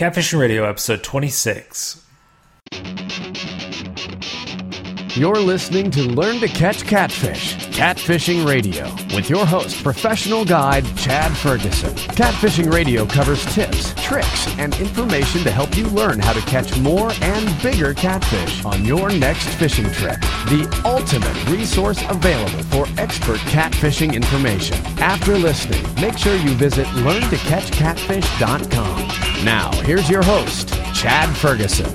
Catfishing Radio, episode 26. You're listening to Learn to Catch Catfish, Catfishing Radio, with your host, professional guide Chad Ferguson. Catfishing Radio covers tips, tricks, and information to help you learn how to catch more and bigger catfish on your next fishing trip. The ultimate resource available for expert catfishing information. After listening, make sure you visit learntocatchcatfish.com. Now, here's your host, Chad Ferguson.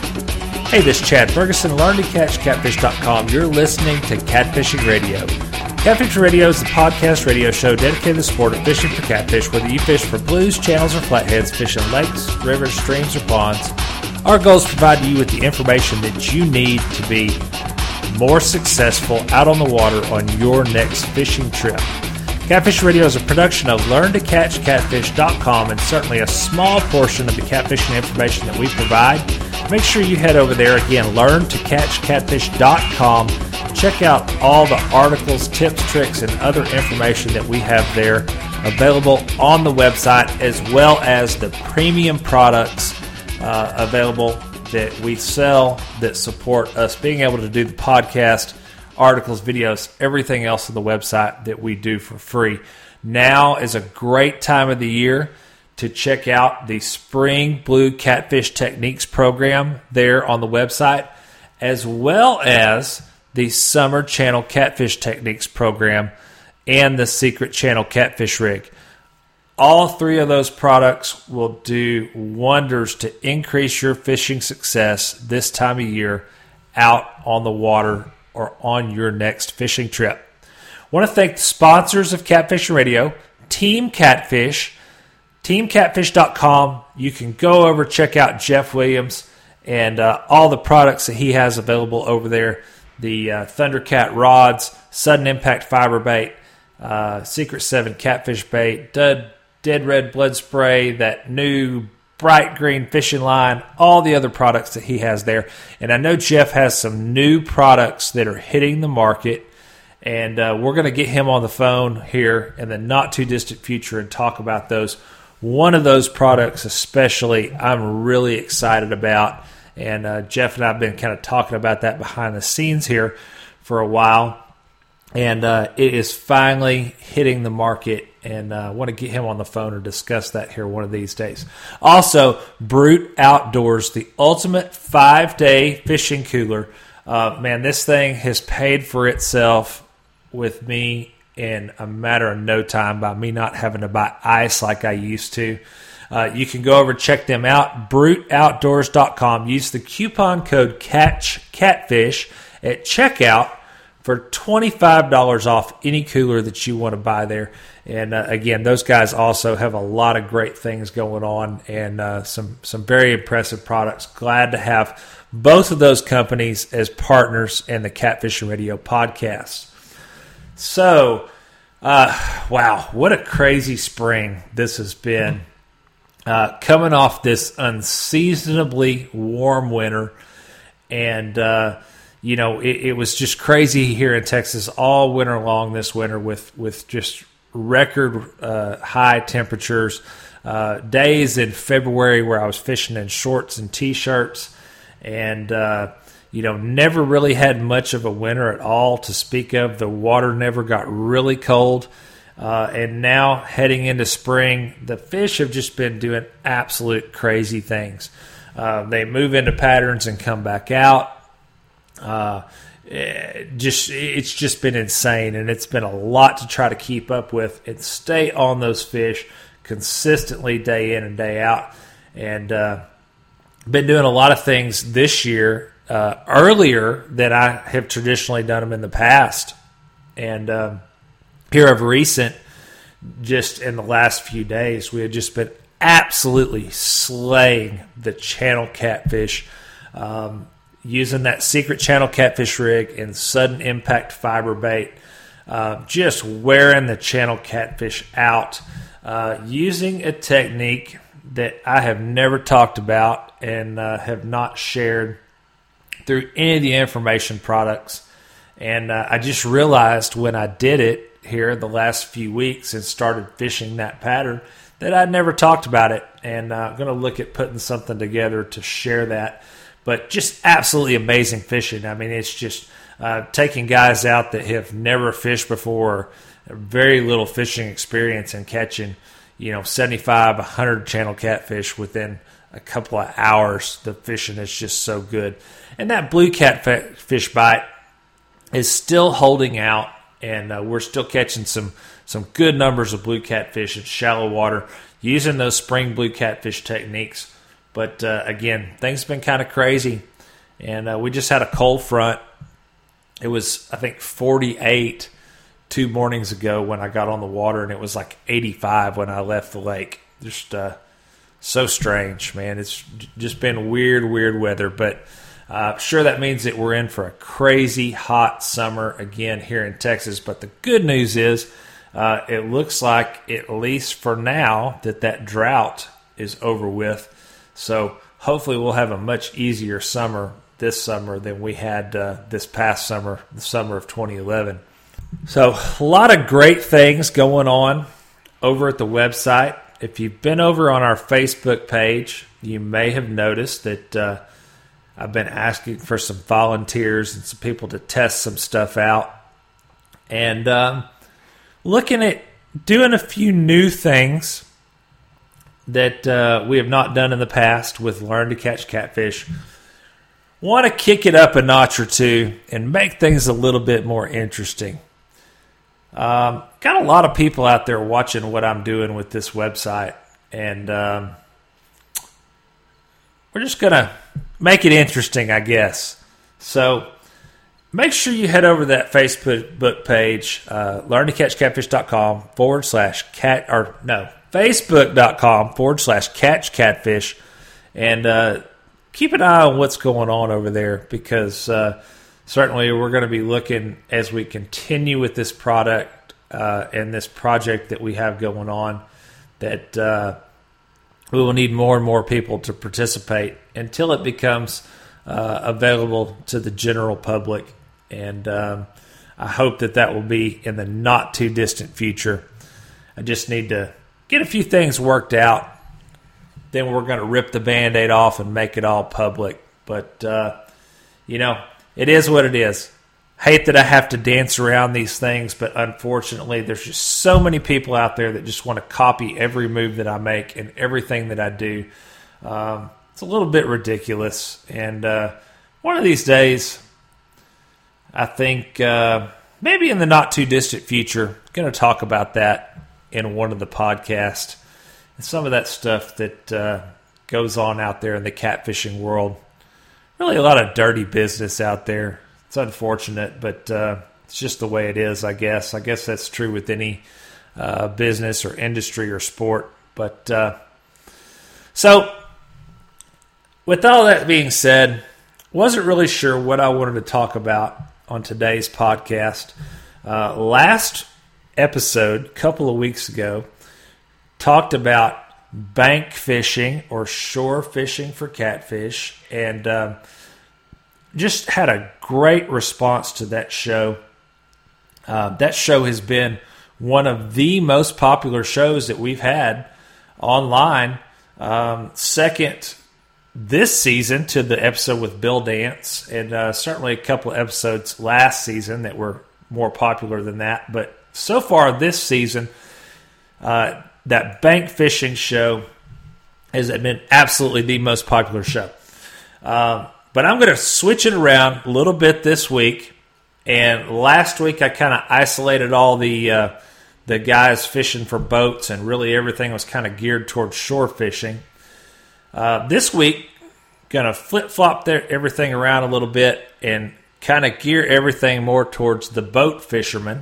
Hey, this is Chad Ferguson, learntocatchcatfish.com. You're listening to Catfishing Radio. Catfishing Radio is the podcast radio show dedicated to the sport of fishing for catfish, whether you fish for blues, channels, or flatheads, fishing lakes, rivers, streams, or ponds. Our goal is to provide you with the information that you need to be more successful out on the water on your next fishing trip. Catfish Radio is a production of LearnToCatchCatfish.com and certainly a small portion of the catfishing information that we provide. Make sure you head over there again, LearnToCatchCatfish.com. Check out all the articles, tips, tricks, and other information that we have there available on the website, as well as the premium products available that we sell that support us being able to do the podcast, articles, videos, everything else on the website that we do for free. Now is a great time of the year to check out the Spring Blue Catfish Techniques program there on the website, as well as the Summer Channel Catfish Techniques program and the Secret Channel Catfish Rig. All three of those products will do wonders to increase your fishing success this time of year out on the water or on your next fishing trip. I want to thank the sponsors of Catfishing Radio, Team Catfish, TeamCatfish.com. You can go over, check out Jeff Williams and all the products that he has available over there. The Thundercat rods, Sudden Impact Fiber Bait, Secret 7 Catfish Bait, Dead Red Blood Spray, that new bright green fishing line, all the other products that he has there. And I know Jeff has some new products that are hitting the market, and we're going to get him on the phone here in the not too distant future and talk about those. One of those products especially I'm really excited about, and Jeff and I have been kind of talking about that behind the scenes here for a while, and it is finally hitting the market, and I want to get him on the phone and discuss that here one of these days. Also, Brute Outdoors, the ultimate 5-day fishing cooler. Man, this thing has paid for itself with me in a matter of no time by me not having to buy ice like I used to. You can go over and check them out, BruteOutdoors.com. Use the coupon code CATCHCATFISH at checkout for $25 off any cooler that you want to buy there. And again, those guys also have a lot of great things going on and some very impressive products. Glad to have both of those companies as partners in the Catfishing Radio podcast. So, wow, what a crazy spring this has been. Coming off this unseasonably warm winter, and it was just crazy here in Texas all winter long this winter with just record high temperatures. Days in February where I was fishing in shorts and t-shirts, and never really had much of a winter at all to speak of. The water never got really cold. And now heading into spring, the fish have just been doing absolute crazy things. They move into patterns and come back out. It's just been insane, and it's been a lot to try to keep up with and stay on those fish consistently day in and day out. And been doing a lot of things this year earlier than I have traditionally done them in the past. And here of recent, just in the last few days, we had just been absolutely slaying the channel catfish, using that Secret Channel Catfish Rig and Sudden Impact Fiber Bait, just wearing the channel catfish out, using a technique that I have never talked about and have not shared through any of the information products. And I just realized when I did it here the last few weeks and started fishing that pattern that I'd never talked about it, and I'm going to look at putting something together to share that. But just absolutely amazing fishing. I mean, it's just taking guys out that have never fished before, very little fishing experience, and catching 75, 100 channel catfish within a couple of hours. The fishing is just so good. And that blue catfish bite is still holding out, and we're still catching some good numbers of blue catfish in shallow water using those spring blue catfish techniques. But again, things have been kind of crazy, and we just had a cold front. It was, I think, 48 2 mornings ago when I got on the water, and it was like 85 when I left the lake. Just so strange, man. It's just been weird weather, but sure, that means that we're in for a crazy hot summer again here in Texas. But the good news is it looks like, at least for now, that drought is over with. So hopefully we'll have a much easier summer this summer than we had this past summer, the summer of 2011. So a lot of great things going on over at the website. If you've been over on our Facebook page, you may have noticed that I've been asking for some volunteers and some people to test some stuff out. And looking at doing a few new things that we have not done in the past with Learn to Catch Catfish. Want to kick it up a notch or two and make things a little bit more interesting. Got a lot of people out there watching what I'm doing with this website, and we're just going to make it interesting, I guess. So make sure you head over to that Facebook page, learntocatchcatfish.com Facebook.com/catch catfish, and keep an eye on what's going on over there, because certainly we're going to be looking as we continue with this product and this project that we have going on, that we will need more and more people to participate until it becomes available to the general public. And I hope that will be in the not too distant future. I just need to get a few things worked out. Then we're going to rip the Band-Aid off and make it all public. But, it is what it is. Hate that I have to dance around these things, but unfortunately there's just so many people out there that just want to copy every move that I make and everything that I do. It's a little bit ridiculous. And one of these days, I think maybe in the not too distant future, I'm going to talk about that in one of the podcasts. And some of that stuff that goes on out there in the catfishing world. Really a lot of dirty business out there. It's unfortunate, but it's just the way it is, I guess. I guess that's true with any business or industry or sport. But so, with all that being said, wasn't really sure what I wanted to talk about on today's podcast. Last episode, a couple of weeks ago, talked about bank fishing or shore fishing for catfish, and just had a great response to that show. That show has been one of the most popular shows that we've had online. Second this season to the episode with Bill Dance, and certainly a couple of episodes last season that were more popular than that. But so far this season, that bank fishing show has been absolutely the most popular show. But I'm going to switch it around a little bit this week. And last week I kind of isolated all the guys fishing for boats, and really everything was kind of geared towards shore fishing. This week, going to flip-flop everything around a little bit and kind of gear everything more towards the boat fishermen.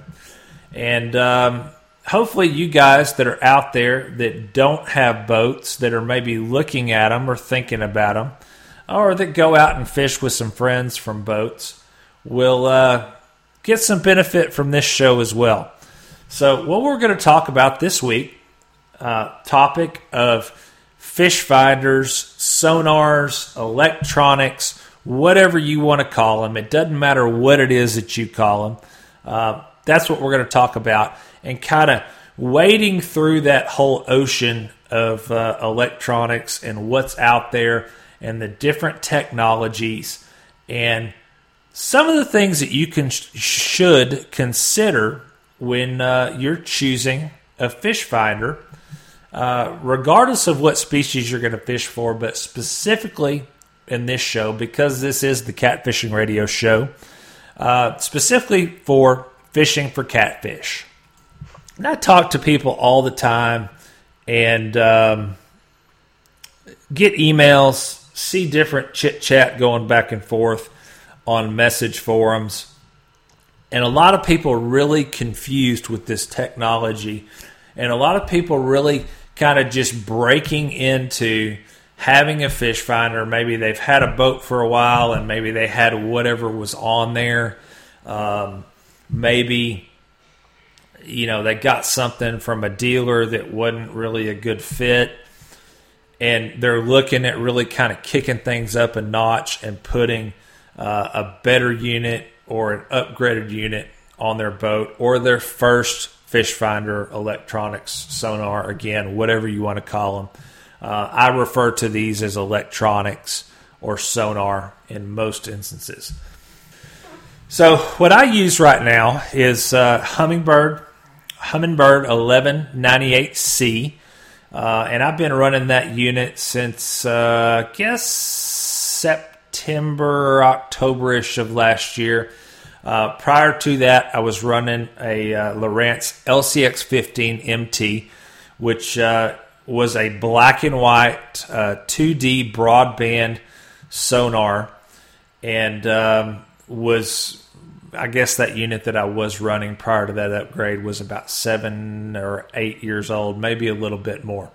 And hopefully you guys that are out there that don't have boats, that are maybe looking at them or thinking about them, or that go out and fish with some friends from boats, will get some benefit from this show as well. So what we're going to talk about this week, topic of fish finders, sonars, electronics, whatever you want to call them. It doesn't matter what it is that you call them. That's what we're going to talk about, and kind of wading through that whole ocean of electronics and what's out there and the different technologies and some of the things that you should consider when you're choosing a fish finder, regardless of what species you're going to fish for, but specifically in this show, because this is the Catfishing Radio show, specifically for fishing for catfish. And I talk to people all the time and get emails, see different chit-chat going back and forth on message forums. And a lot of people are really confused with this technology. And a lot of people really kind of just breaking into having a fish finder. Maybe they've had a boat for a while and maybe they had whatever was on there. Maybe, they got something from a dealer that wasn't really a good fit. And they're looking at really kind of kicking things up a notch and putting a better unit or an upgraded unit on their boat or their first fish finder, electronics, sonar, again, whatever you want to call them. I refer to these as electronics or sonar in most instances. So what I use right now is Humminbird 1198C, and I've been running that unit since, September, October-ish of last year. Prior to that, I was running a Lowrance LCX15 MT, which was a black and white 2D broadband sonar, and I guess that unit that I was running prior to that upgrade was about 7 or 8 years old, maybe a little bit more.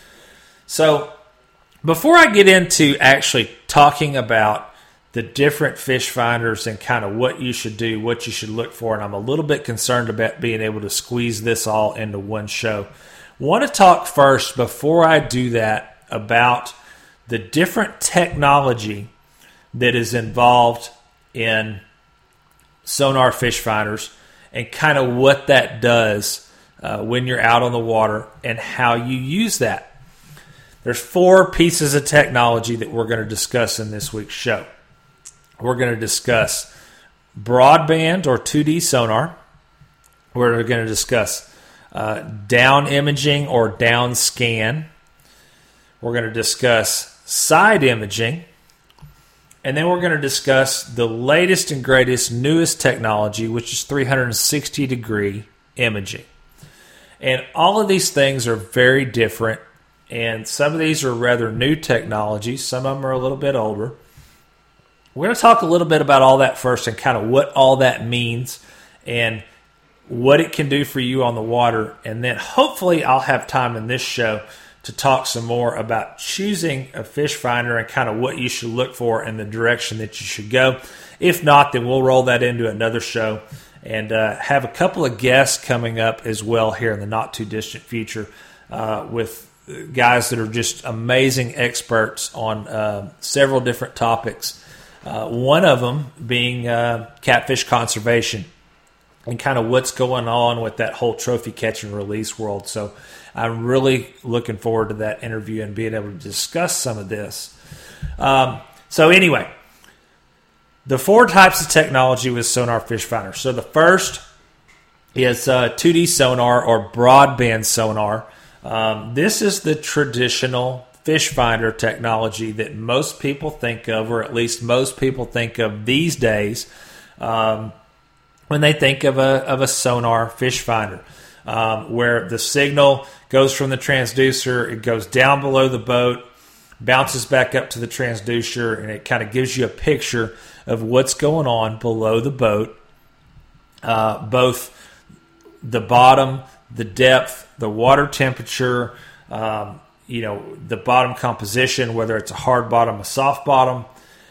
So before I get into actually talking about the different fish finders and kind of what you should do, what you should look for, and I'm a little bit concerned about being able to squeeze this all into one show. I want to talk first, before I do that, about the different technology that is involved in sonar fish finders and kind of what that does when you're out on the water and how you use that. There's 4 pieces of technology that we're going to discuss in this week's show. We're going to discuss broadband or 2D sonar. We're going to discuss down imaging or down scan. We're going to discuss side imaging. And then we're going to discuss the latest and greatest, newest technology, which is 360-degree imaging. And all of these things are very different. And some of these are rather new technologies. Some of them are a little bit older. We're going to talk a little bit about all that first and kind of what all that means and what it can do for you on the water. And then hopefully I'll have time in this show to talk some more about choosing a fish finder and kind of what you should look for and the direction that you should go. If not, then we'll roll that into another show and have a couple of guests coming up as well here in the not too distant future with guys that are just amazing experts on several different topics. One of them being catfish conservation and kind of what's going on with that whole trophy catch and release world. So I'm really looking forward to that interview and being able to discuss some of this. So anyway, the 4 types of technology with sonar fish finder. So the first is 2D sonar or broadband sonar. This is the traditional fish finder technology that most people think of, or at least most people think of these days when they think of a sonar fish finder, where the signal goes from the transducer, it goes down below the boat, bounces back up to the transducer, and it kind of gives you a picture of what's going on below the boat, both the bottom, the depth, the water temperature, the bottom composition, whether it's a hard bottom, a soft bottom,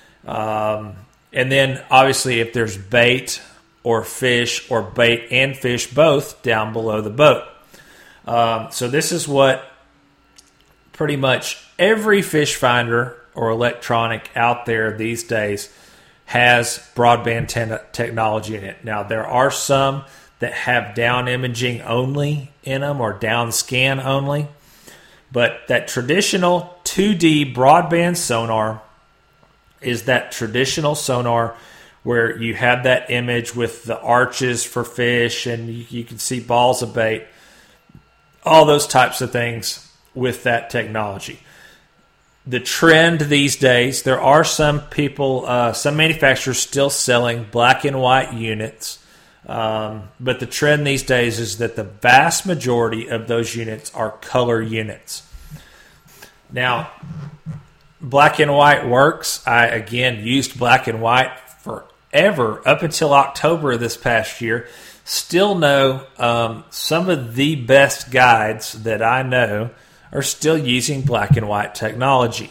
and then obviously if there's bait or fish, or bait and fish both down below the boat. So this is what pretty much every fish finder or electronic out there these days has broadband technology in it. Now, there are some that have down imaging only in them or down scan only. But that traditional 2D broadband sonar is that traditional sonar where you have that image with the arches for fish and you can see balls of bait, all those types of things with that technology. The trend these days, there are some people, some manufacturers still selling black and white units, but the trend these days is that the vast majority of those units are color units. Now, black and white works. I, again, used black and white forever, up until October of this past year. Still know some of the best guides that I know are still using black and white technology.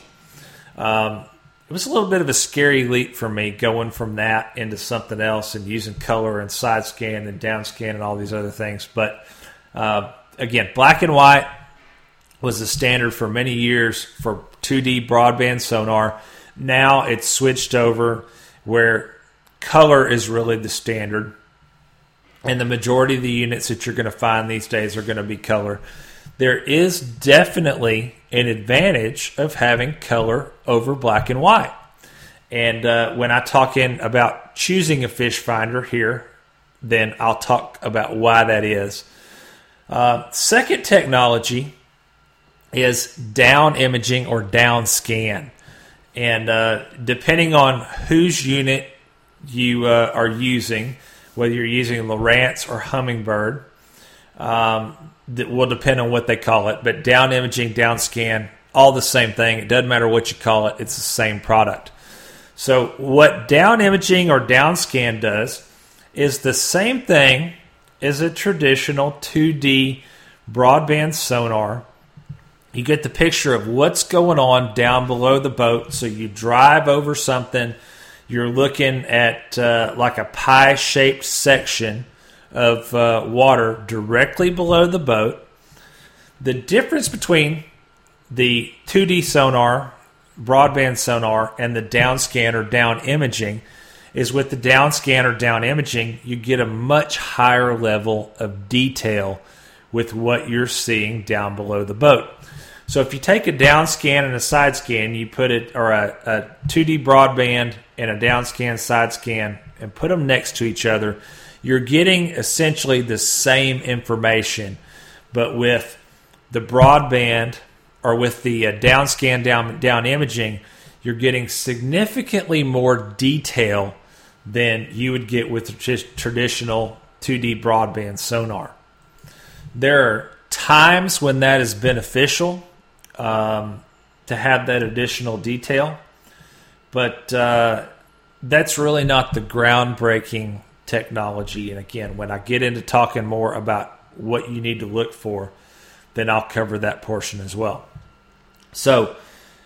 It was a little bit of a scary leap for me going from that into something else and using color and side scan and down scan and all these other things. But again, black and white was the standard for many years for 2D broadband sonar. Now it's switched over where color is really the standard. And the majority of the units that you're going to find these days are going to be color. There is definitely an advantage of having color over black and white. And when I talk about choosing a fish finder here, then I'll talk about why that is. Second technology is down imaging or down scan. And depending on whose unit you are using, whether you're using Lowrance or Humminbird, that will depend on what they call it. But down imaging, down scan, all the same thing. It doesn't matter what you call it. It's the same product. So what down imaging or down scan does is the same thing as a traditional 2D broadband sonar. You get the picture of what's going on down below the boat. So you drive over something, you're looking at like a pie-shaped section of water directly below the boat. The difference between the 2D sonar, broadband sonar, and the down scan or down imaging is with the down scan or down imaging, you get a much higher level of detail with what you're seeing down below the boat. So if you take a down scan and a side scan, you put it, or a 2D broadband and a down scan, side scan, and put them next to each other, you're getting essentially the same information, but with the broadband or with the down scan, down imaging, you're getting significantly more detail than you would get with just traditional 2D broadband sonar. There are times when that is beneficial to have that additional detail, but that's really not the groundbreaking technology. And again, when I get into talking more about what you need to look for, then I'll cover that portion as well. So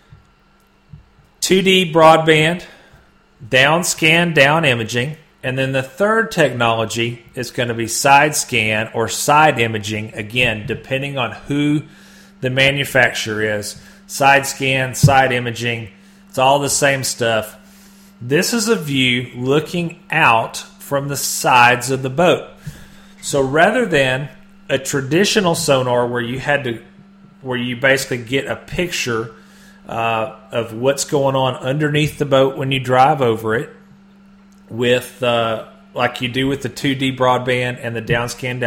2D broadband, down scan, down imaging, and then the third technology is going to be side scan or side imaging, again, depending on who the manufacturer is. Side scan, side imaging, it's all the same stuff. This is a view looking out from the sides of the boat. So rather than a traditional sonar where you basically get a picture of what's going on underneath the boat when you drive over it, with like you do with the 2D broadband and the down scan,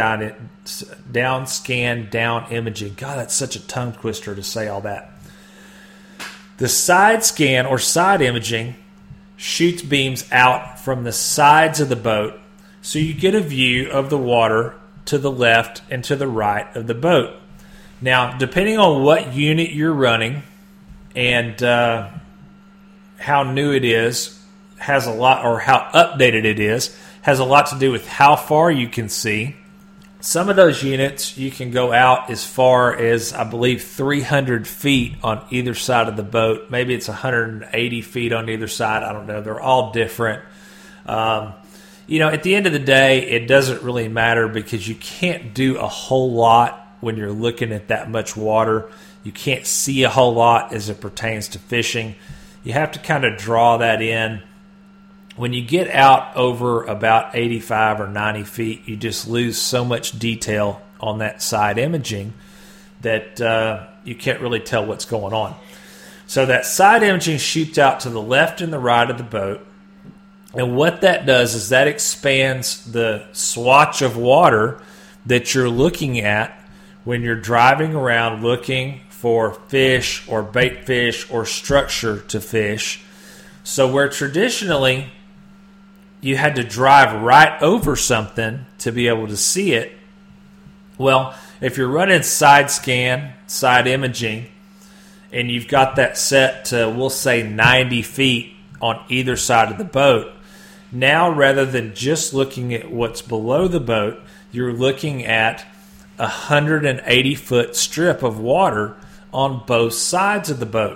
down imaging. God, that's such a tongue twister to say all that. The side scan or side imaging shoots beams out from the sides of the boat, so you get a view of the water to the left and to the right of the boat. Now, depending on what unit you're running and how new it is, has a lot, or how updated it is, has a lot to do with how far you can see. Some of those units, you can go out as far as, I believe, 300 feet on either side of the boat. Maybe it's 180 feet on either side. I don't know. They're all different. At the end of the day, it doesn't really matter because you can't do a whole lot when you're looking at that much water. You can't see a whole lot as it pertains to fishing. You have to kind of draw that in when you get out over about 85 or 90 feet, you just lose so much detail on that side imaging that you can't really tell what's going on. So that side imaging shoots out to the left and the right of the boat. And what that does is that expands the swatch of water that you're looking at when you're driving around looking for fish or bait fish or structure to fish. So where traditionally you had to drive right over something to be able to see it, well, if you're running side scan, side imaging, and you've got that set to, we'll say, 90 feet on either side of the boat, now rather than just looking at what's below the boat, you're looking at a 180-foot strip of water on both sides of the boat.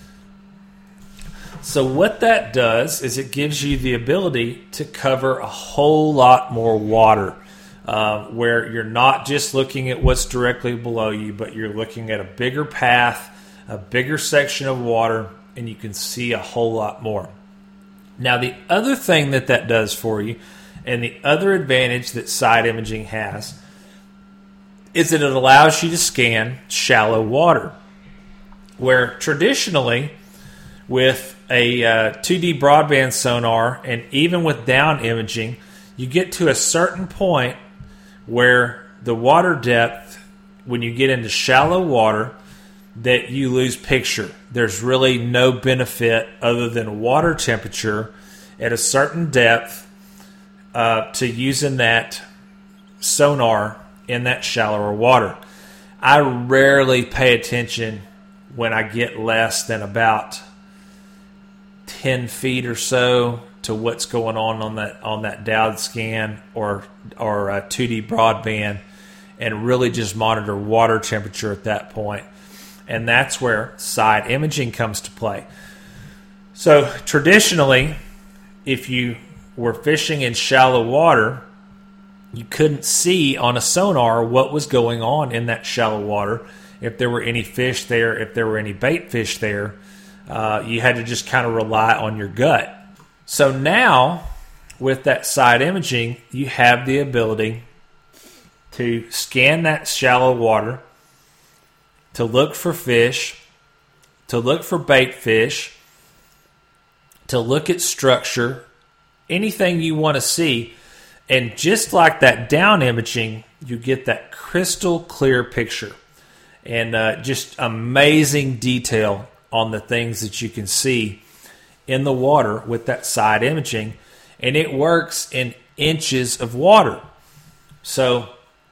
So what that does is it gives you the ability to cover a whole lot more water, where you're not just looking at what's directly below you, but you're looking at a bigger path, a bigger section of water, and you can see a whole lot more. Now, the other thing that does for you, and the other advantage that side imaging has, is that it allows you to scan shallow water, where traditionally with a 2D broadband sonar and even with down imaging, you get to a certain point where the water depth, when you get into shallow water, that you lose picture. There's really no benefit other than water temperature at a certain depth to using that sonar in that shallower water. I rarely pay attention when I get less than about 10 feet or so to what's going on that Dowd scan or 2D broadband, and really just monitor water temperature at that point. And that's where side imaging comes to play. So traditionally, if you were fishing in shallow water, you couldn't see on a sonar what was going on in that shallow water. If there were any fish there, if there were any bait fish there, you had to just kind of rely on your gut. So now, with that side imaging, you have the ability to scan that shallow water, to look for fish, to look for bait fish, to look at structure, anything you want to see. And just like that down imaging, you get that crystal clear picture and just amazing detail on the things that you can see in the water with that side imaging. And it works in inches of water. So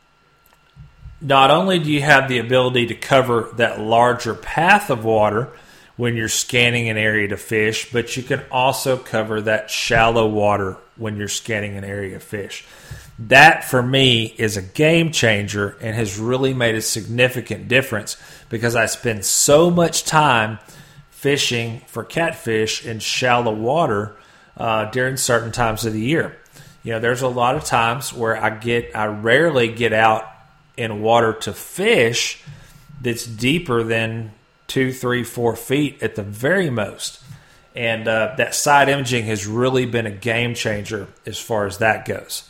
not only do you have the ability to cover that larger path of water when you're scanning an area to fish, but you can also cover that shallow water when you're scanning an area of fish. That, for me, is a game changer and has really made a significant difference because I spend so much time fishing for catfish in shallow water during certain times of the year. You know, there's a lot of times where I rarely get out in water to fish that's deeper than 2, 3, 4 feet at the very most. And that side imaging has really been a game changer as far as that goes.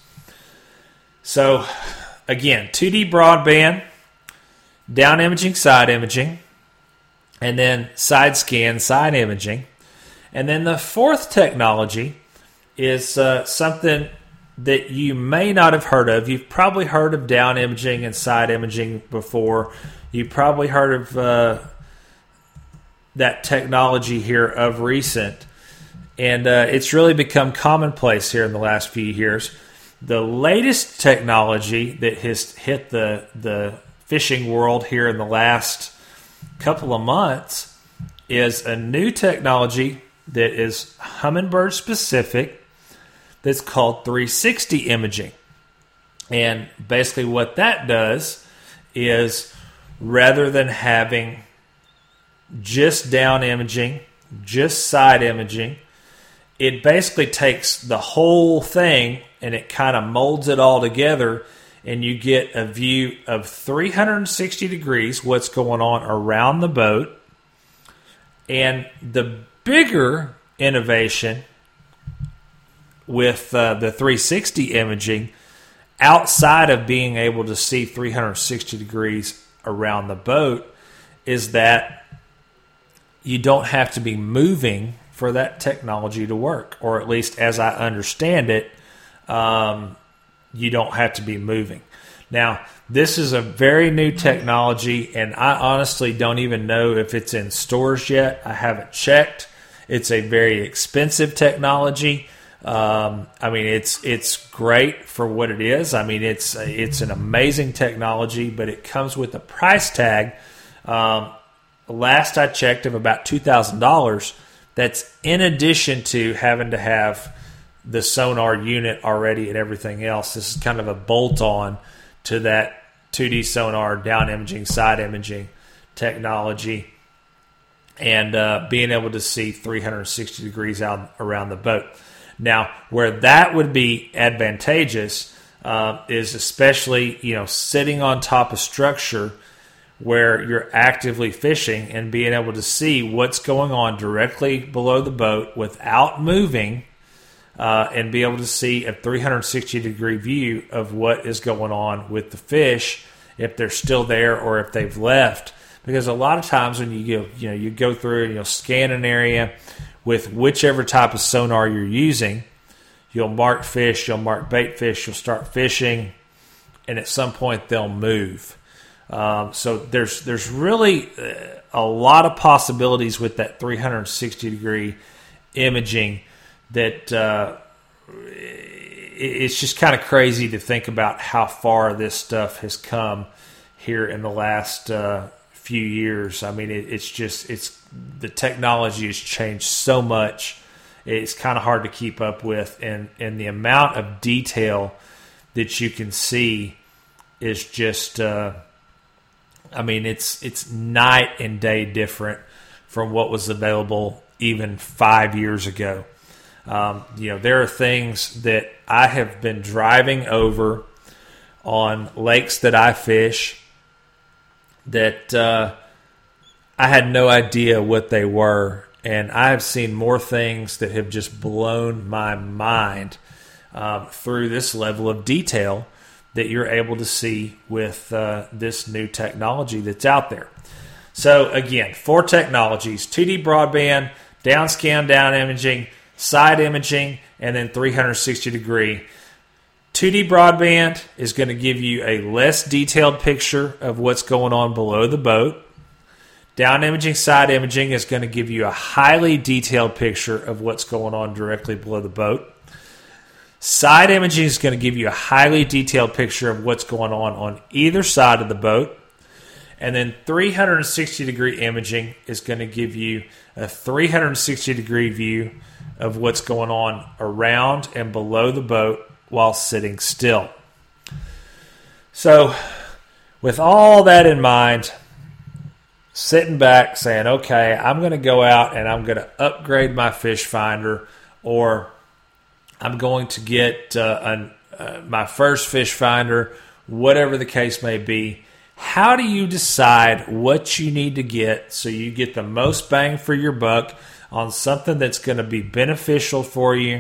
So, again, 2D broadband, down imaging, side imaging, and then side scan, side imaging. And then the fourth technology is something that you may not have heard of. You've probably heard of down imaging and side imaging before. You've probably heard of that technology here of recent. And it's really become commonplace here in the last few years. The latest technology that has hit the fishing world here in the last couple of months is a new technology that is Humminbird specific that's called 360 imaging. And basically what that does is, rather than having just down imaging, just side imaging, it basically takes the whole thing and it kind of molds it all together, and you get a view of 360 degrees what's going on around the boat. And the bigger innovation with the 360 imaging, outside of being able to see 360 degrees around the boat, is that you don't have to be moving for that technology to work, or at least as I understand it, you don't have to be moving. Now, this is a very new technology, and I honestly don't even know if it's in stores yet. I haven't checked. It's a very expensive technology. I mean, it's great for what it is. I mean, it's an amazing technology, but it comes with a price tag. Last I checked, of about $2,000. That's in addition to having to have the sonar unit already and everything else. This is kind of a bolt-on to that 2D sonar, down imaging, side imaging technology, and being able to see 360 degrees out around the boat. Now, where that would be advantageous is especially, sitting on top of structure where you're actively fishing and being able to see what's going on directly below the boat without moving, and be able to see a 360-degree view of what is going on with the fish, if they're still there or if they've left. Because a lot of times when you go through and you'll scan an area with whichever type of sonar you're using, you'll mark fish, you'll mark bait fish, you'll start fishing, and at some point they'll move. So there's really a lot of possibilities with that 360-degree imaging that it's just kind of crazy to think about how far this stuff has come here in the last few years. I mean, it's the technology has changed so much. It's kind of hard to keep up with, and the amount of detail that you can see is just it's night and day different from what was available even 5 years ago. There are things that I have been driving over on lakes that I fish that I had no idea what they were, and I have seen more things that have just blown my mind through this level of detail that you're able to see with this new technology that's out there. So again, 4 technologies: 2D broadband, down scan, down imaging, side imaging, and then 360 degree. 2D broadband is going to give you a less detailed picture of what's going on below the boat. Down imaging, side imaging is going to give you a highly detailed picture of what's going on directly below the boat. Side imaging is going to give you a highly detailed picture of what's going on either side of the boat. And then 360 degree imaging is going to give you a 360 degree view of what's going on around and below the boat while sitting still. So, with all that in mind, sitting back saying, okay, I'm going to go out and I'm going to upgrade my fish finder, or I'm going to get my first fish finder, whatever the case may be. How do you decide what you need to get so you get the most bang for your buck on something that's going to be beneficial for you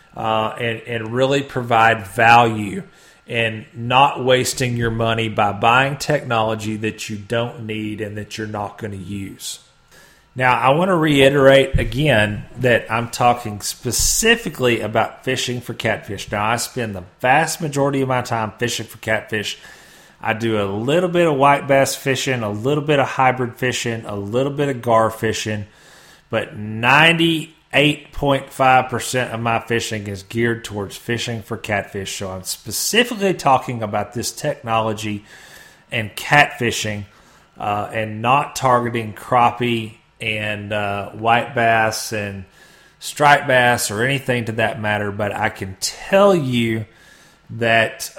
and really provide value, and not wasting your money by buying technology that you don't need and that you're not going to use? Now, I want to reiterate again that I'm talking specifically about fishing for catfish. Now, I spend the vast majority of my time fishing for catfish. I do a little bit of white bass fishing, a little bit of hybrid fishing, a little bit of gar fishing, but 98.5% of my fishing is geared towards fishing for catfish. So I'm specifically talking about this technology and catfishing, and not targeting crappie and white bass and striped bass or anything to that matter. But I can tell you that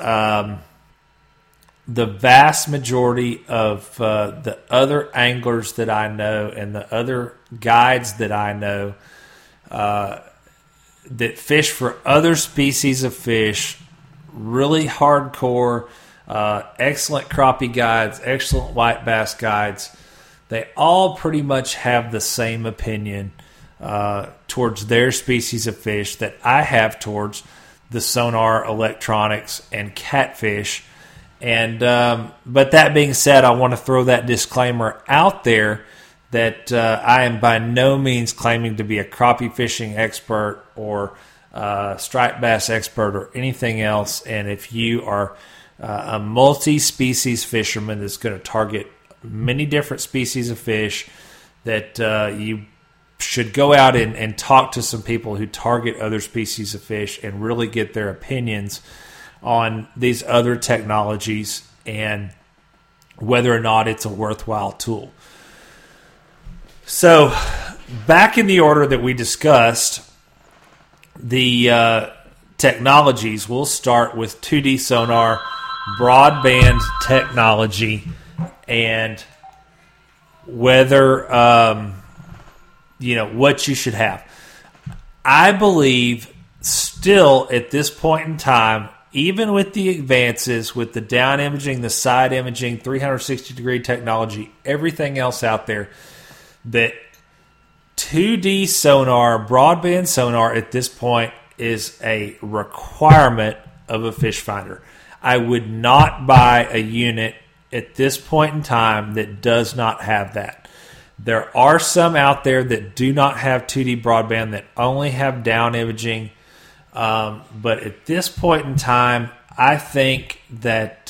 the vast majority of the other anglers that I know and the other guides that I know that fish for other species of fish, really hardcore, excellent crappie guides, excellent white bass guides, they all pretty much have the same opinion towards their species of fish that I have towards the sonar, electronics, and catfish. And but that being said, I want to throw that disclaimer out there that I am by no means claiming to be a crappie fishing expert or striped bass expert or anything else. And if you are a multi-species fisherman that's going to target many different species of fish, that you should go out and talk to some people who target other species of fish and really get their opinions on these other technologies and whether or not it's a worthwhile tool. So, back in the order that we discussed, the technologies, we'll start with 2D sonar, broadband technology, and whether, what you should have. I believe still at this point in time, even with the advances, with the down imaging, the side imaging, 360-degree technology, everything else out there, that 2D sonar, broadband sonar at this point is a requirement of a fish finder. I would not buy a unit at this point in time that does not have that. There are some out there that do not have 2D broadband, that only have down imaging. But at this point in time, I think that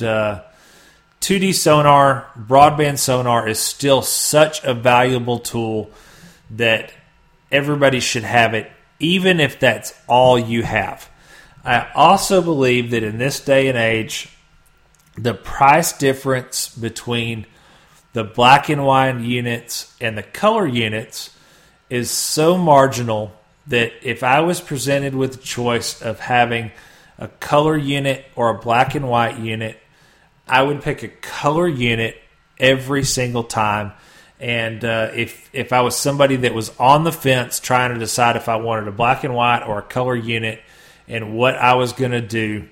2D sonar, broadband sonar is still such a valuable tool that everybody should have it, even if that's all you have. I also believe that in this day and age, the price difference between the black and white units and the color units is so marginal that if I was presented with the choice of having a color unit or a black and white unit, I would pick a color unit every single time. And if I was somebody that was on the fence trying to decide if I wanted a black and white or a color unit and what I was going to do,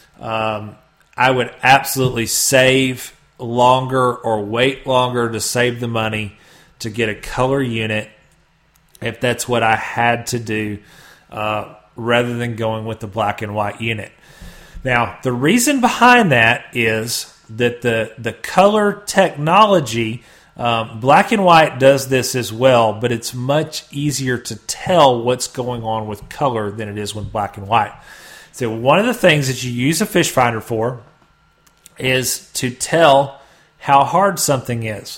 I would absolutely save longer or wait longer to save the money to get a color unit if that's what I had to do, rather than going with the black and white unit. Now, the reason behind that is that the color technology, black and white does this as well, but it's much easier to tell what's going on with color than it is with black and white. So one of the things that you use a fish finder for is to tell how hard something is,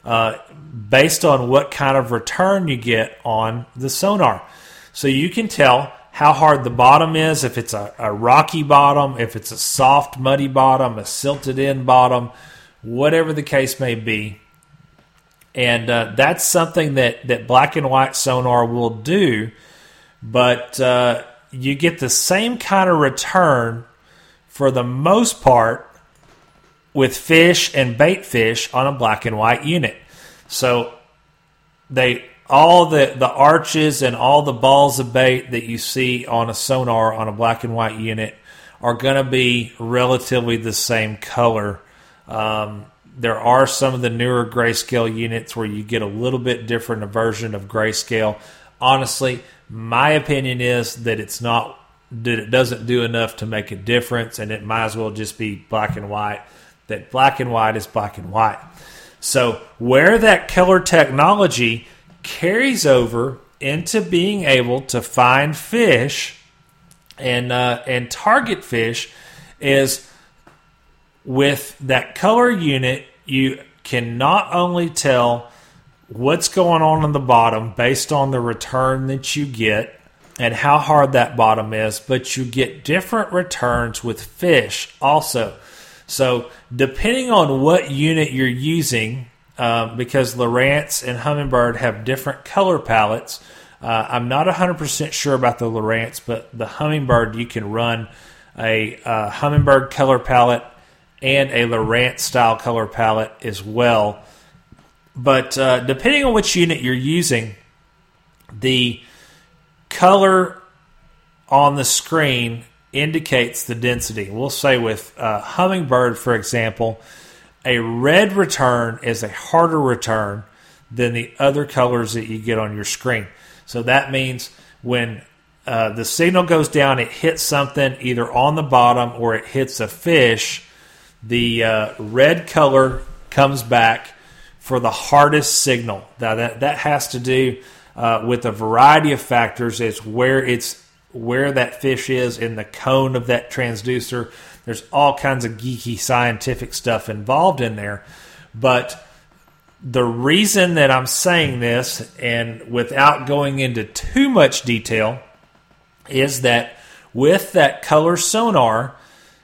based on what kind of return you get on the sonar. So you can tell how hard the bottom is, if it's a rocky bottom, if it's a soft, muddy bottom, a silted in bottom, whatever the case may be. And that's something that black and white sonar will do, but you get the same kind of return for the most part with fish and bait fish on a black and white unit. So all the arches and all the balls of bait that you see on a sonar on a black and white unit are going to be relatively the same color. There are some of the newer grayscale units where you get a little bit different version of grayscale. Honestly, my opinion is that it doesn't do enough to make a difference, and it might as well just be black and white. That black and white is black and white. So where that color technology carries over into being able to find fish and target fish is with that color unit. You can not only tell what's going on the bottom based on the return that you get and how hard that bottom is, but you get different returns with fish also. So depending on what unit you're using, because Lowrance and Humminbird have different color palettes, I'm not 100% sure about the Lowrance, but the Humminbird, you can run a Humminbird color palette and a Lowrance style color palette as well. But depending on which unit you're using, the color on the screen indicates the density. We'll say with Humminbird, for example, a red return is a harder return than the other colors that you get on your screen. So that means when the signal goes down, it hits something either on the bottom or it hits a fish, the red color comes back for the hardest signal. Now that has to do with a variety of factors. It's where that fish is in the cone of that transducer. There's all kinds of geeky scientific stuff involved in there. But the reason that I'm saying this, and without going into too much detail, is that with that color sonar,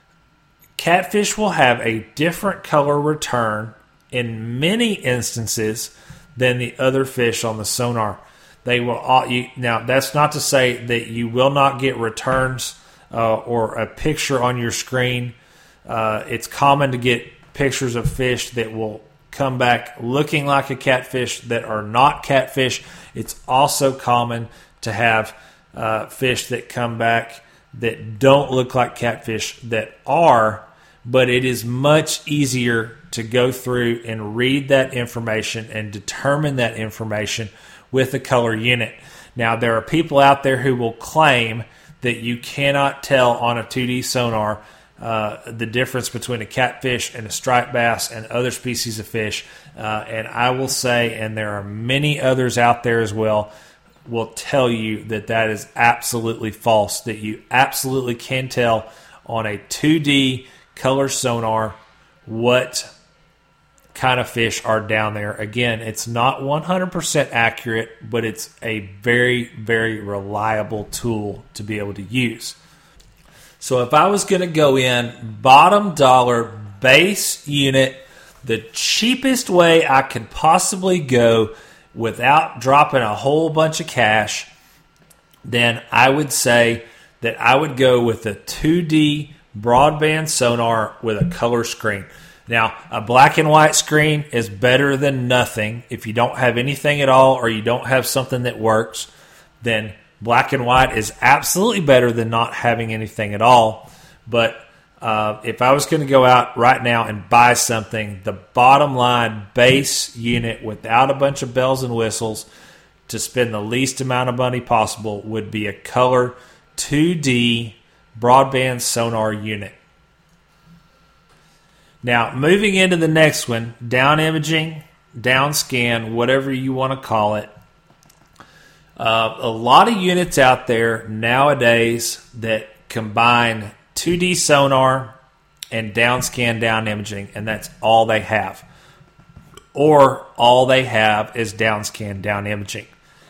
catfish will have a different color return in many instances than the other fish on the sonar. They will now. That's not to say that you will not get returns or a picture on your screen. It's common to get pictures of fish that will come back looking like a catfish that are not catfish. It's also common to have fish that come back that don't look like catfish that are, but it is much easier to go through and read that information and determine that information with the color unit. Now, there are people out there who will claim that you cannot tell on a 2D sonar the difference between a catfish and a striped bass and other species of fish. And I will say, and there are many others out there as well, will tell you that is absolutely false, that you absolutely can tell on a 2D color sonar what kind of fish are down there. Again, it's not 100% accurate, but it's a very, very reliable tool to be able to use. So if I was going to go in bottom dollar base unit, the cheapest way I could possibly go without dropping a whole bunch of cash, then I would say that I would go with a 2D broadband sonar with a color screen. Now, a black and white screen is better than nothing. If you don't have anything at all or you don't have something that works, then black and white is absolutely better than not having anything at all. But if I was going to go out right now and buy something, the bottom line base unit without a bunch of bells and whistles to spend the least amount of money possible would be a color 2D broadband sonar unit. Now, moving into the next one, down imaging, down scan, whatever you want to call it. A lot of units out there nowadays that combine 2D sonar and down scan, down imaging, and that's all they have. Or all they have is down scan, down imaging.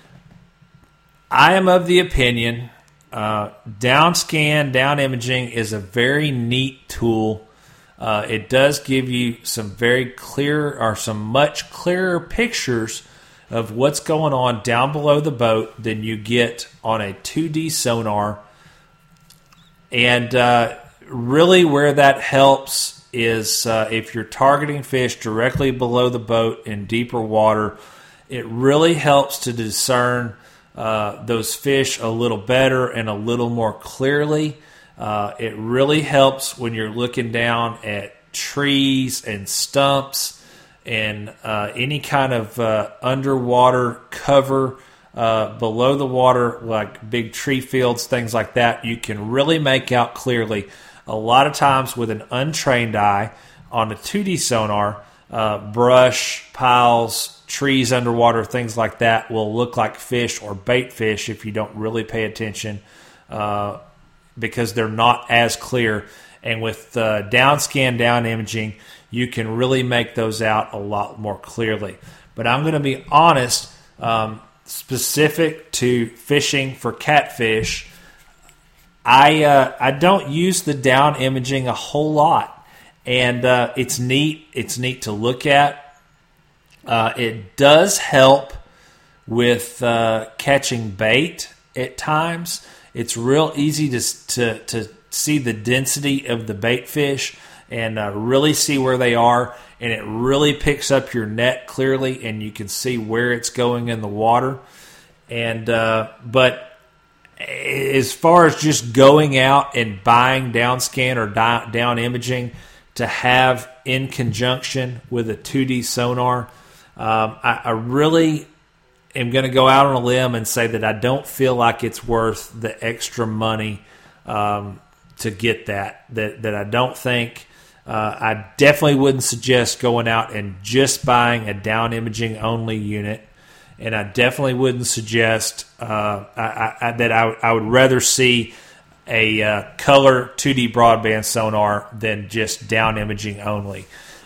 I am of the opinion down scan, down imaging is a very neat tool. It does give you some very clear or some much clearer pictures of what's going on down below the boat than you get on a 2D sonar. And really where that helps is if you're targeting fish directly below the boat in deeper water, it really helps to discern those fish a little better and a little more clearly. It really helps when you're looking down at trees and stumps and any kind of underwater cover below the water, like big tree fields, things like that. You can really make out clearly. A lot of times with an untrained eye on a 2D sonar, brush, piles, trees underwater, things like that will look like fish or bait fish if you don't really pay attention because they're not as clear. And with down scan, down imaging, you can really make those out a lot more clearly. But I'm going to be honest, specific to fishing for catfish, I don't use the down imaging a whole lot. And it's neat. It's neat to look at. It does help with catching bait at times. It's real easy to see the density of the bait fish and really see where they are. And it really picks up your net clearly, and you can see where it's going in the water. And but as far as just going out and buying down scan or down imaging to have in conjunction with a 2D sonar, I really am going to go out on a limb and say that I don't feel like it's worth the extra money to get that. That I don't think. I definitely wouldn't suggest going out and just buying a down imaging only unit, and I definitely wouldn't suggest that I would rather see a color 2D broadband sonar than just down imaging only.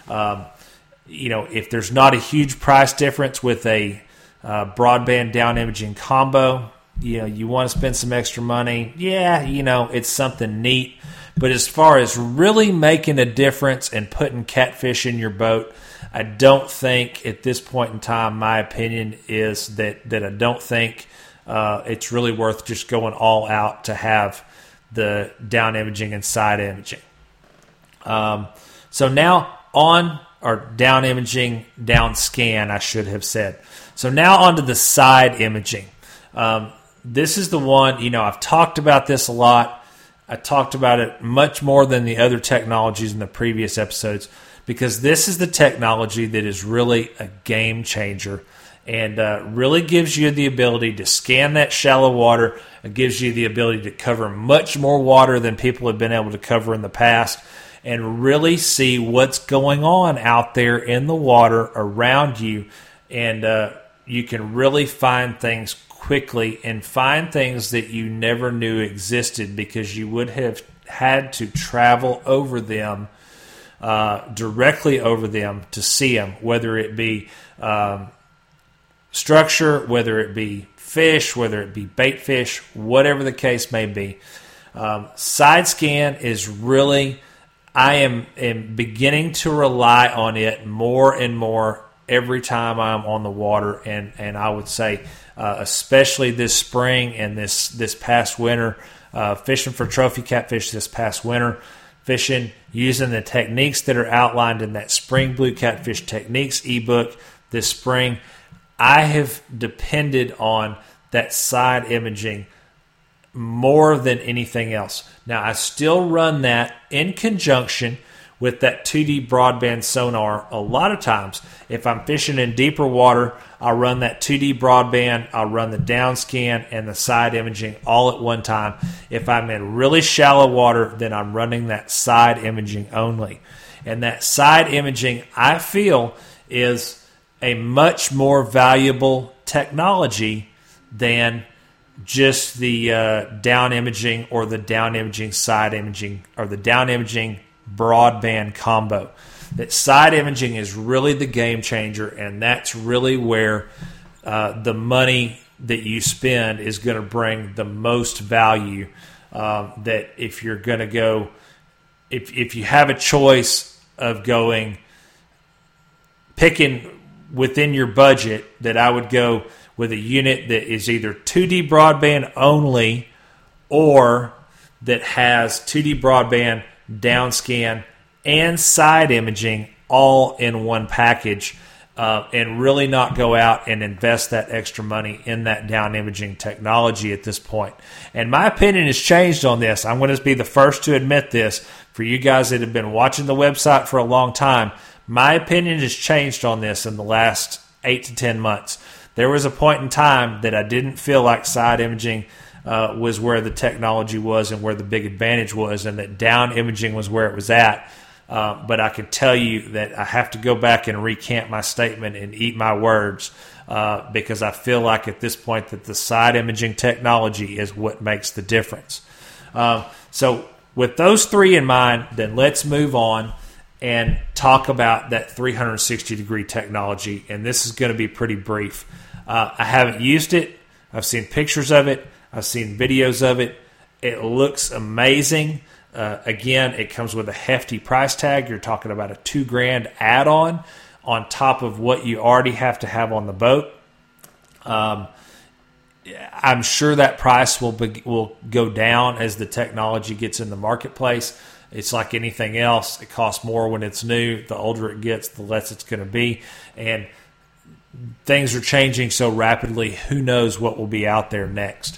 If there's not a huge price difference with a broadband down imaging combo, you want to spend some extra money. Yeah, it's something neat. But as far as really making a difference and putting catfish in your boat, I don't think at this point in time, my opinion is that I don't think it's really worth just going all out to have the down imaging and side imaging. So now down imaging, down scan, I should have said. So now onto the side imaging. This is the one, I've talked about this a lot. I talked about it much more than the other technologies in the previous episodes because this is the technology that is really a game changer and really gives you the ability to scan that shallow water. It gives you the ability to cover much more water than people have been able to cover in the past and really see what's going on out there in the water around you. And you can really find things quickly and find things that you never knew existed because you would have had to travel over them, directly over them to see them, whether it be structure, whether it be fish, whether it be bait fish, whatever the case may be. Side scan is really, I am beginning to rely on it more and more every time I'm on the water, and I would say especially this spring and this past winter, fishing for trophy catfish this past winter, fishing using the techniques that are outlined in that Spring Blue Catfish Techniques ebook this spring, I have depended on that side imaging more than anything else. Now, I still run that in conjunction with that 2D broadband sonar. A lot of times, if I'm fishing in deeper water, I'll run that 2D broadband, I'll run the down scan and the side imaging all at one time. If I'm in really shallow water, then I'm running that side imaging only. And that side imaging, I feel, is a much more valuable technology than just the down imaging or the down imaging side imaging or the down imaging broadband combo. That side imaging is really the game changer, and that's really where the money that you spend is going to bring the most value. That if you're going to go, if you have a choice of picking within your budget, that I would go with a unit that is either 2D broadband only or that has 2D broadband, down scan, and side imaging all in one package, and really not go out and invest that extra money in that down imaging technology at this point. And my opinion has changed on this. I'm going to be the first to admit this. For you guys that have been watching the website for a long time, my opinion has changed on this in the last 8 to 10 months. There was a point in time that I didn't feel like side imaging was where the technology was and where the big advantage was, and that down imaging was where it was at. But I can tell you that I have to go back and recant my statement and eat my words because I feel like at this point that the side imaging technology is what makes the difference. So with those three in mind, then let's move on and talk about that 360-degree technology. And this is going to be pretty brief. I haven't used it. I've seen pictures of it. I've seen videos of it. It looks amazing. Again, it comes with a hefty price tag. You're talking about a $2,000 add-on top of what you already have to have on the boat. I'm sure that price will go down as the technology gets in the marketplace. It's like anything else. It costs more when it's new. The older it gets, the less it's going to be. And things are changing so rapidly. Who knows what will be out there next?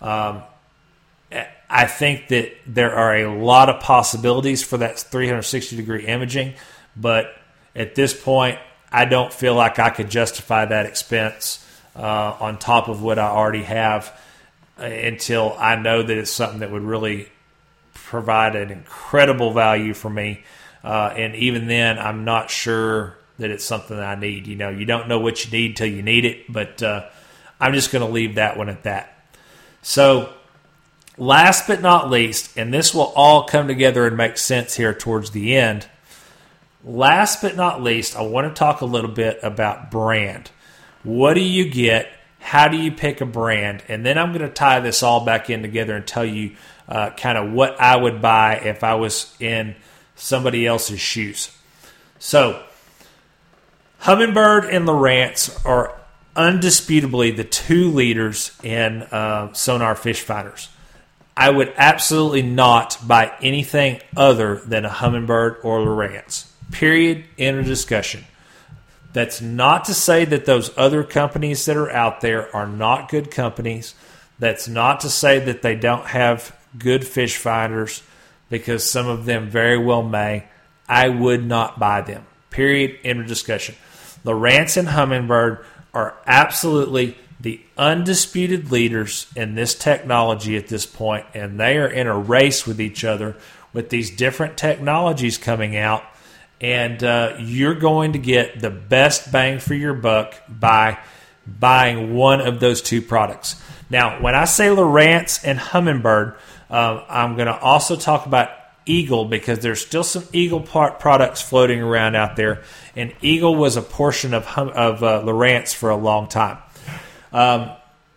I think that there are a lot of possibilities for that 360-degree imaging, but at this point, I don't feel like I could justify that expense on top of what I already have until I know that it's something that would really provide an incredible value for me. And even then, I'm not sure that it's something that I need. You don't know what you need till you need it, but I'm just going to leave that one at that. So last but not least, and this will all come together and make sense here towards the end, last but not least, I want to talk a little bit about brand. What do you get? How do you pick a brand? And then I'm going to tie this all back in together and tell you kind of what I would buy if I was in somebody else's shoes. So Humminbird and Lowrance are undisputably the two leaders in sonar fish finders. I would absolutely not buy anything other than a Humminbird or Lowrance. Period. End of discussion. That's not to say that those other companies that are out there are not good companies. That's not to say that they don't have good fish finders, because some of them very well may. I would not buy them. Period. End of discussion. Lowrance and Humminbird are absolutely the undisputed leaders in this technology at this point, and they are in a race with each other with these different technologies coming out. And you're going to get the best bang for your buck by buying one of those two products. Now, when I say Lowrance and Humminbird, I'm going to also talk about Eagle, because there's still some Eagle products floating around out there, and Eagle was a portion of Lowrance for a long time. I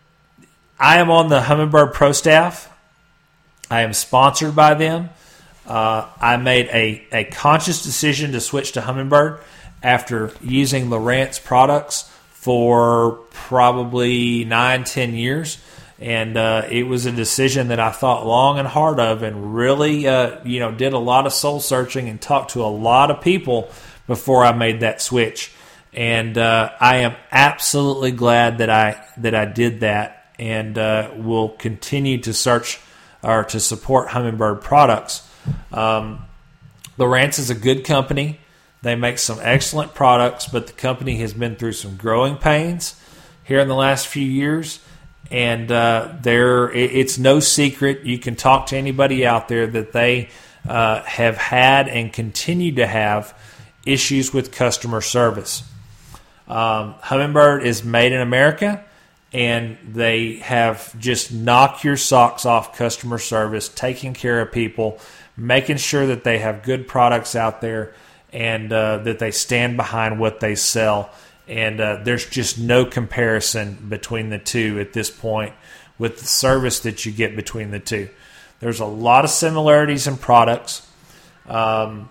am on the Humminbird Pro staff. I am sponsored by them. I made a conscious decision to switch to Humminbird after using Lowrance products for probably 9-10 years. And it was a decision that I thought long and hard of, and really did a lot of soul searching and talked to a lot of people before I made that switch. And I am absolutely glad that I did that, and will continue to search or to support Humminbird products. Lowrance is a good company. They make some excellent products, but the company has been through some growing pains here in the last few years. And it's no secret. You can talk to anybody out there that they have had and continue to have issues with customer service. Humminbird is made in America, and they have just knocked your socks off customer service, taking care of people, making sure that they have good products out there, and that they stand behind what they sell. And there's just no comparison between the two at this point with the service that you get between the two. There's a lot of similarities in products that,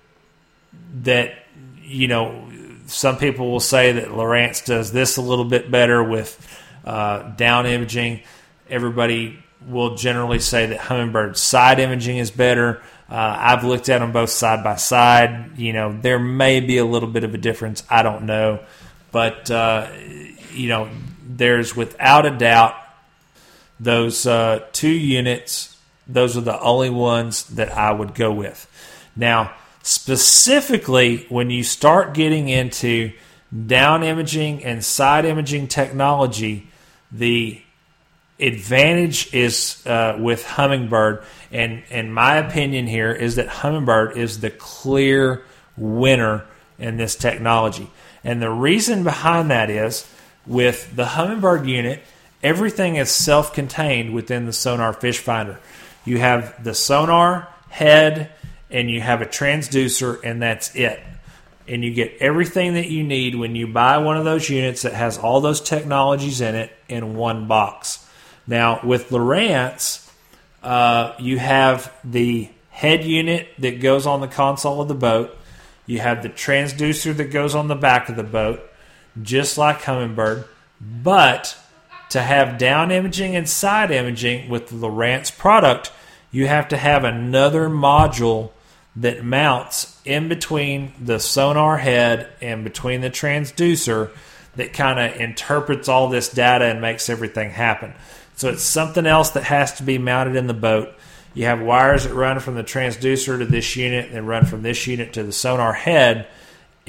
some people will say that Lowrance does this a little bit better with down imaging. Everybody will generally say that Humminbird's side imaging is better. I've looked at them both side by side. There may be a little bit of a difference. I don't know. But, there's without a doubt those two units, those are the only ones that I would go with. Now, specifically, when you start getting into down imaging and side imaging technology, the advantage is with Humminbird, and my opinion here is that Humminbird is the clear winner in this technology. And the reason behind that is, with the Humminbird unit, everything is self-contained within the sonar fish finder. You have the sonar head, and you have a transducer, and that's it. And you get everything that you need when you buy one of those units that has all those technologies in it in one box. Now, with Lowrance, you have the head unit that goes on the console of the boat. You have the transducer that goes on the back of the boat, just like Humminbird. But to have down imaging and side imaging with the Lowrance product, you have to have another module that mounts in between the sonar head and between the transducer that kind of interprets all this data and makes everything happen. So it's something else that has to be mounted in the boat. You have wires that run from the transducer to this unit and run from this unit to the sonar head,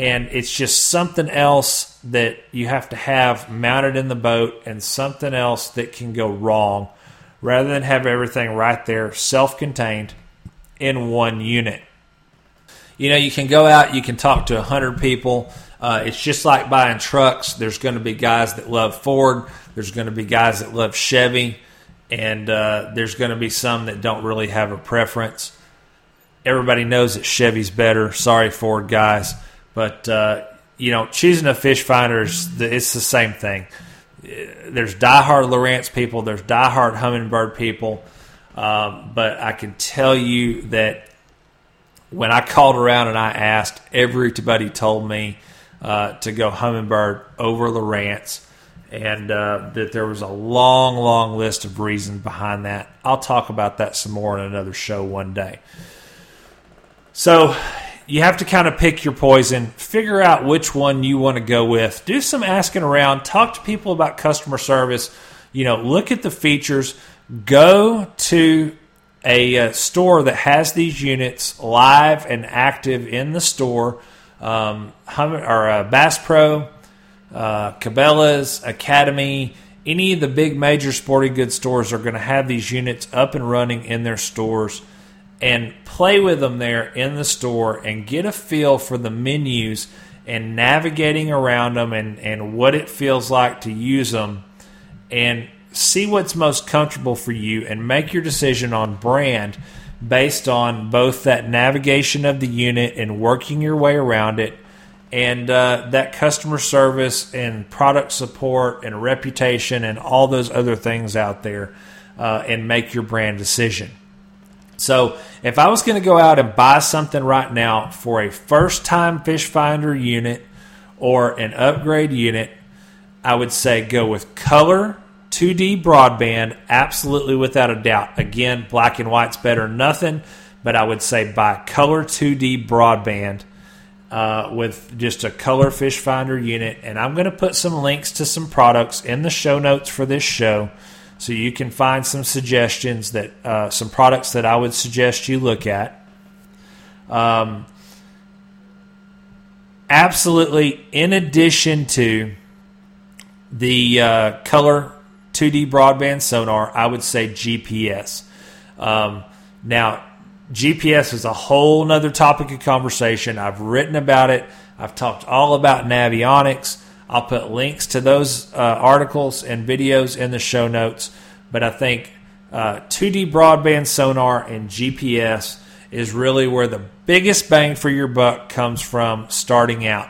and it's just something else that you have to have mounted in the boat and something else that can go wrong rather than have everything right there self-contained in one unit. You can go out, you can talk to 100 people. It's just like buying trucks. There's going to be guys that love Ford. There's going to be guys that love Chevy. And there's going to be some that don't really have a preference. Everybody knows that Chevy's better. Sorry, Ford guys. But, choosing a fish finder, it's the same thing. There's diehard Lowrance people. There's diehard Humminbird people. But I can tell you that when I called around and I asked, everybody told me to go Humminbird over Lowrance, and that there was a long, long list of reasons behind that. I'll talk about that some more in another show one day. So you have to kind of pick your poison, figure out which one you want to go with, do some asking around, talk to people about customer service, look at the features, go to a store that has these units live and active in the store, Bass Pro, Cabela's, Academy, any of the big major sporting goods stores are going to have these units up and running in their stores, and play with them there in the store and get a feel for the menus and navigating around them and what it feels like to use them, and see what's most comfortable for you and make your decision on brand based on both that navigation of the unit and working your way around it, and that customer service and product support and reputation and all those other things out there, and make your brand decision. So if I was going to go out and buy something right now for a first-time fish finder unit or an upgrade unit, I would say go with Color 2D broadband, absolutely without a doubt. Again, black and white's better than nothing, but I would say buy Color 2D broadband with just a color fish finder unit. And I'm going to put some links to some products in the show notes for this show, so you can find some suggestions that some products that I would suggest you look at. Absolutely, in addition to the Color 2D broadband sonar, I would say GPS. Now, GPS is a whole nother topic of conversation. I've written about it. I've talked all about Navionics. I'll put links to those articles and videos in the show notes. But I think 2D broadband sonar and GPS is really where the biggest bang for your buck comes from starting out.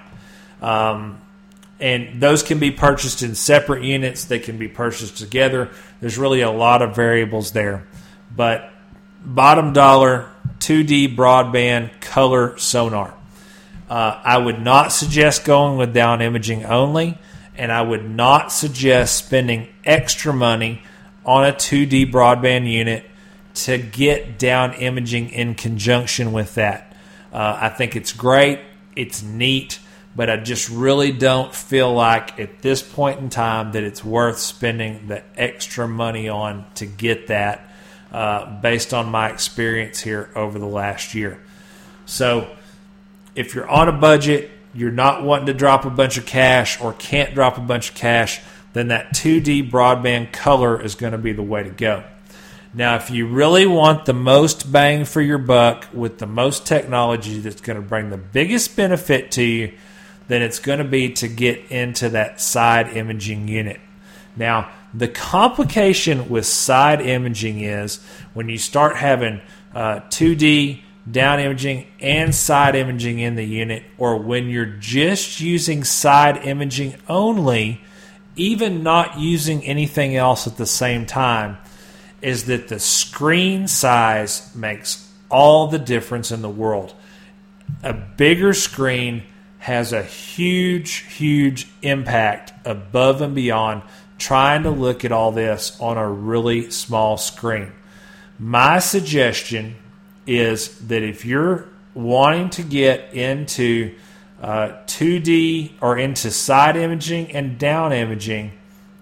And those can be purchased in separate units. They can be purchased together. There's really a lot of variables there. But bottom dollar, 2D broadband color sonar. I would not suggest going with down imaging only, and I would not suggest spending extra money on a 2D broadband unit to get down imaging in conjunction with that. I think it's great. It's neat. But I just really don't feel like at this point in time that it's worth spending the extra money on to get that, based on my experience here over the last year. So if you're on a budget, you're not wanting to drop a bunch of cash or can't drop a bunch of cash, then that 2D broadband color is going to be the way to go. Now, if you really want the most bang for your buck with the most technology that's going to bring the biggest benefit to you, then it's going to be to get into that side imaging unit. Now, the complication with side imaging is when you start having 2D down imaging and side imaging in the unit, or when you're just using side imaging only, even not using anything else at the same time, is that the screen size makes all the difference in the world. A bigger screen has a huge, huge impact above and beyond trying to look at all this on a really small screen. My suggestion is that if you're wanting to get into 2D or into side imaging and down imaging,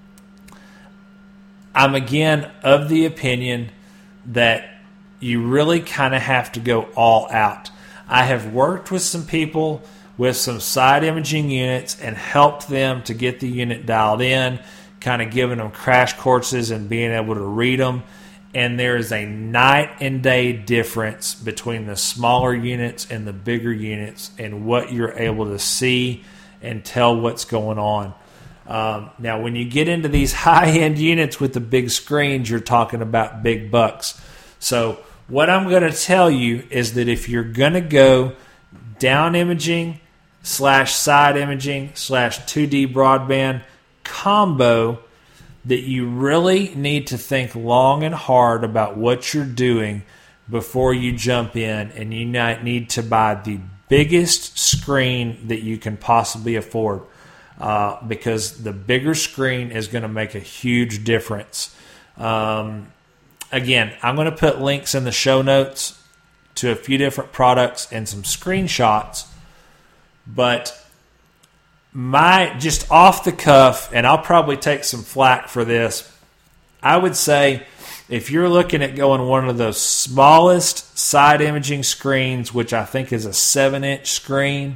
I'm again of the opinion that you really kind of have to go all out. I have worked with some people with some side imaging units and helped them to get the unit dialed in, kind of giving them crash courses and being able to read them. And there is a night and day difference between the smaller units and the bigger units and what you're able to see and tell what's going on. Now, when you get into these high-end units with the big screens, you're talking about big bucks. So what I'm going to tell you is that if you're going to go down imaging / side imaging / 2D broadband combo, that you really need to think long and hard about what you're doing before you jump in, and you need to buy the biggest screen that you can possibly afford, because the bigger screen is going to make a huge difference. Again, I'm going to put links in the show notes to a few different products and some screenshots, but just off the cuff, and I'll probably take some flack for this, I would say if you're looking at going one of those smallest side imaging screens, which I think is a 7-inch screen,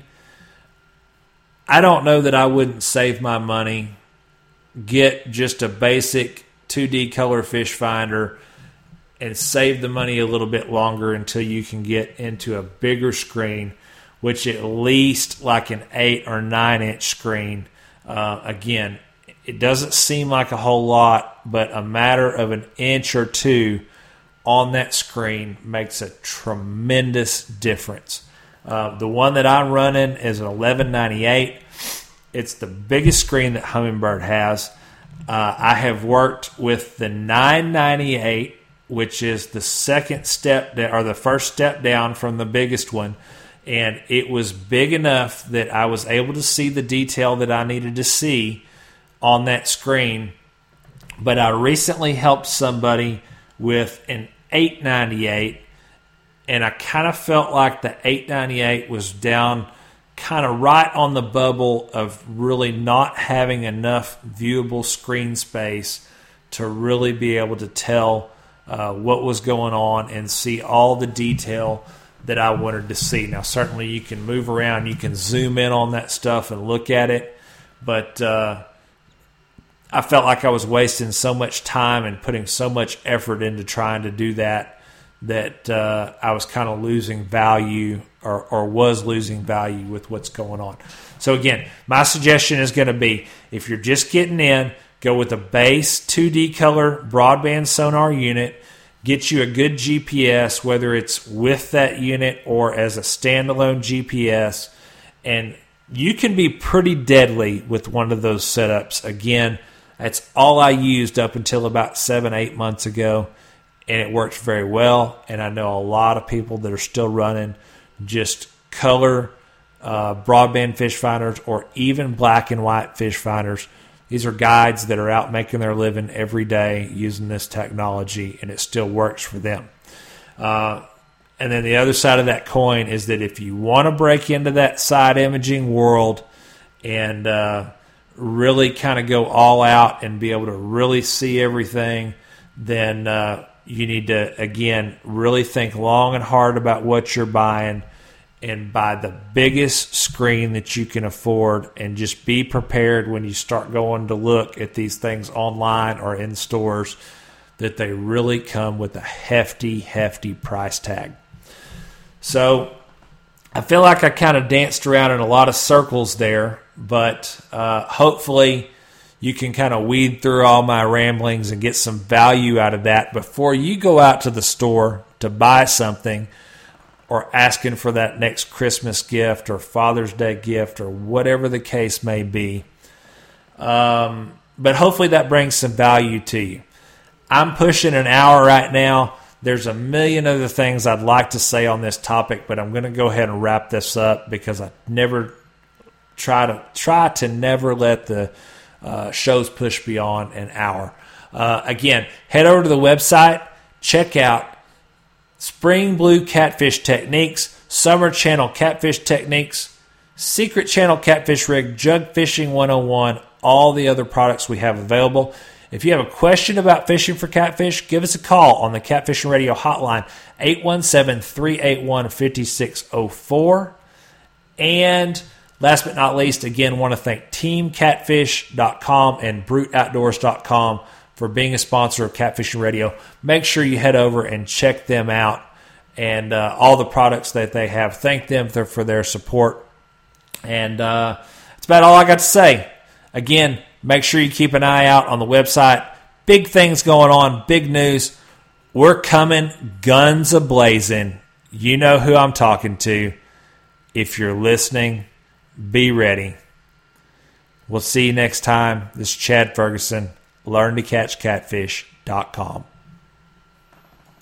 I don't know that I wouldn't save my money. Get just a basic 2D color fish finder and save the money a little bit longer until you can get into a bigger screen, which at least like an 8 or 9-inch screen. Again, it doesn't seem like a whole lot, but a matter of an inch or two on that screen makes a tremendous difference. The one that I'm running is an 1198. It's the biggest screen that Humminbird has. I have worked with the 998, which is the second step or the first step down from the biggest one. And it was big enough that I was able to see the detail that I needed to see on that screen. But I recently helped somebody with an 898, and I kind of felt like the 898 was down kind of right on the bubble of really not having enough viewable screen space to really be able to tell what was going on and see all the detail that I wanted to see. Now, certainly you can move around, you can zoom in on that stuff and look at it, but I felt like I was wasting so much time and putting so much effort into trying to do that I was kind of losing value or was losing value with what's going on. So again, my suggestion is going to be, if you're just getting in, go with a base 2D color broadband sonar unit. Get you a good GPS, whether it's with that unit or as a standalone GPS, and you can be pretty deadly with one of those setups. Again, that's all I used up until about 7-8 months ago, and it works very well. And I know a lot of people that are still running just color broadband fish finders or even black and white fish finders. These are guides that are out making their living every day using this technology, and it still works for them. And then the other side of that coin is that if you want to break into that side imaging world and really kind of go all out and be able to really see everything, then you need to, again, really think long and hard about what you're buying and buy the biggest screen that you can afford, and just be prepared when you start going to look at these things online or in stores that they really come with a hefty, hefty price tag. So I feel like I kind of danced around in a lot of circles there, but hopefully you can kind of weed through all my ramblings and get some value out of that before you go out to the store to buy something, or asking for that next Christmas gift or Father's Day gift or whatever the case may be. But hopefully that brings some value to you. I'm pushing an hour right now. There's a million other things I'd like to say on this topic, but I'm going to go ahead and wrap this up because I never try to never let the shows push beyond an hour. Again, head over to the website, check out Spring Blue Catfish Techniques, Summer Channel Catfish Techniques, Secret Channel Catfish Rig, Jug Fishing 101, all the other products we have available. If you have a question about fishing for catfish, give us a call on the Catfishing Radio hotline, 817-381-5604. And last but not least, again, want to thank TeamCatfish.com and BruteOutdoors.com for being a sponsor of Catfishing Radio. Make sure you head over and check them out and all the products that they have. Thank them for their support. And that's about all I got to say. Again, make sure you keep an eye out on the website. Big things going on, big news. We're coming guns a-blazing. You know who I'm talking to. If you're listening, be ready. We'll see you next time. This is Chad Ferguson, LearnToCatchCatfish.com.